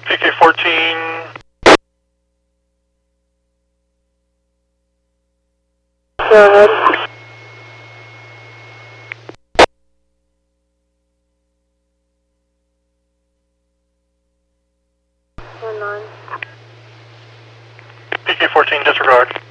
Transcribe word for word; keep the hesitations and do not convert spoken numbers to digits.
P K fourteen. Go ahead. One nine. P K fourteen, disregard.